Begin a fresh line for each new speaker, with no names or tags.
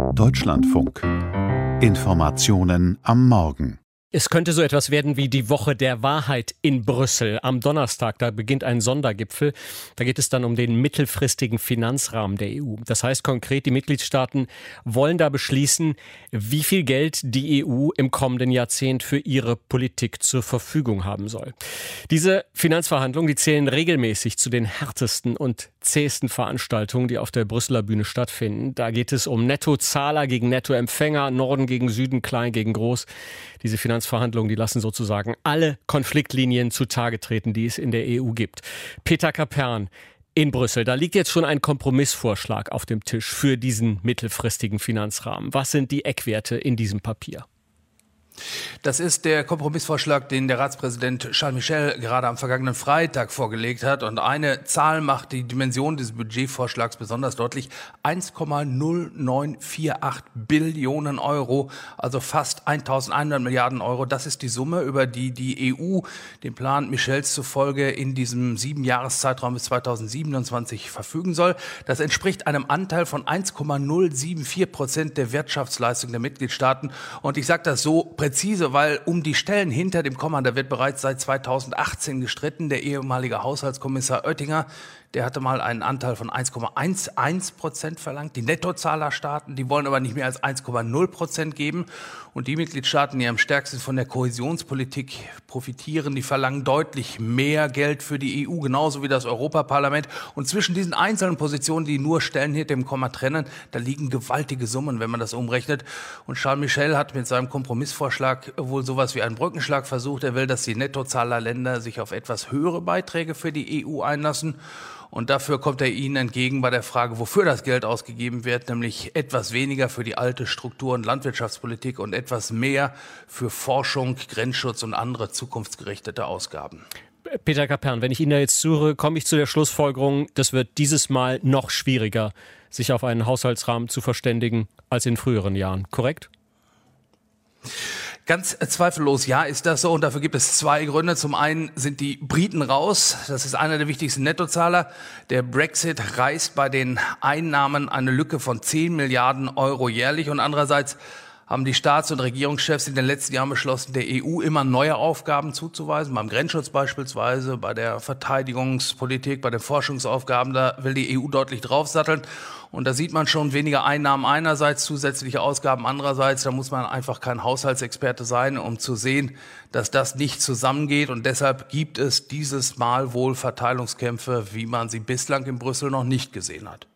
Deutschlandfunk. Informationen am Morgen.
Es könnte so etwas werden wie die Woche der Wahrheit in Brüssel. Am Donnerstag, da beginnt ein Sondergipfel. Da geht es dann um den mittelfristigen Finanzrahmen der EU. Das heißt konkret, die Mitgliedstaaten wollen da beschließen, wie viel Geld die EU im kommenden Jahrzehnt für ihre Politik zur Verfügung haben soll. Diese Finanzverhandlungen, die zählen regelmäßig zu den härtesten und zähesten Veranstaltungen, die auf der Brüsseler Bühne stattfinden. Da geht es um Nettozahler gegen Nettoempfänger, Norden gegen Süden, klein gegen groß. Diese Finanzverhandlungen, die lassen sozusagen alle Konfliktlinien zutage treten, die es in der EU gibt. Peter Kapern in Brüssel, da liegt jetzt schon ein Kompromissvorschlag auf dem Tisch für diesen mittelfristigen Finanzrahmen. Was sind die Eckwerte in diesem Papier?
Das ist der Kompromissvorschlag, den der Ratspräsident Charles Michel gerade am vergangenen Freitag vorgelegt hat. Und eine Zahl macht die Dimension dieses Budgetvorschlags besonders deutlich. 1,0948 Billionen Euro, also fast 1.100 Milliarden Euro. Das ist die Summe, über die die EU dem Plan Michels zufolge in diesem 7-Jahres-Zeitraum bis 2027 verfügen soll. Das entspricht einem Anteil von 1,074% der Wirtschaftsleistung der Mitgliedstaaten. Und ich sage das so präzise, weil um die Stellen hinter dem Komma, da wird bereits seit 2018 gestritten. Der ehemalige Haushaltskommissar Oettinger, der hatte mal einen Anteil von 1,11% verlangt. Die Nettozahlerstaaten, die wollen aber nicht mehr als 1,0% geben. Und die Mitgliedstaaten, die am stärksten von der Kohäsionspolitik profitieren, die verlangen deutlich mehr Geld für die EU, genauso wie das Europaparlament. Und zwischen diesen einzelnen Positionen, die nur Stellen hinter dem Komma trennen, da liegen gewaltige Summen, wenn man das umrechnet. Und Charles Michel hat mit seinem Kompromissvorschlag wohl sowas wie einen Brückenschlag versucht. Er will, dass die Nettozahlerländer sich auf etwas höhere Beiträge für die EU einlassen. Und dafür kommt er ihnen entgegen bei der Frage, wofür das Geld ausgegeben wird, nämlich etwas weniger für die alte Struktur- und Landwirtschaftspolitik und etwas mehr für Forschung, Grenzschutz und andere zukunftsgerichtete Ausgaben.
Peter Kapern, wenn ich Ihnen da jetzt zuhöre, komme ich zu der Schlussfolgerung, das wird dieses Mal noch schwieriger, sich auf einen Haushaltsrahmen zu verständigen als in früheren Jahren, korrekt?
Ganz zweifellos, ja, ist das so. Und dafür gibt es zwei Gründe. Zum einen sind die Briten raus. Das ist einer der wichtigsten Nettozahler. Der Brexit reißt bei den Einnahmen eine Lücke von 10 Milliarden Euro jährlich. Und andererseits haben die Staats- und Regierungschefs in den letzten Jahren beschlossen, der EU immer neue Aufgaben zuzuweisen. Beim Grenzschutz beispielsweise, bei der Verteidigungspolitik, bei den Forschungsaufgaben, da will die EU deutlich draufsatteln. Und da sieht man schon weniger Einnahmen einerseits, zusätzliche Ausgaben andererseits. Da muss man einfach kein Haushaltsexperte sein, um zu sehen, dass das nicht zusammengeht. Und deshalb gibt es dieses Mal wohl Verteilungskämpfe, wie man sie bislang in Brüssel noch nicht gesehen hat.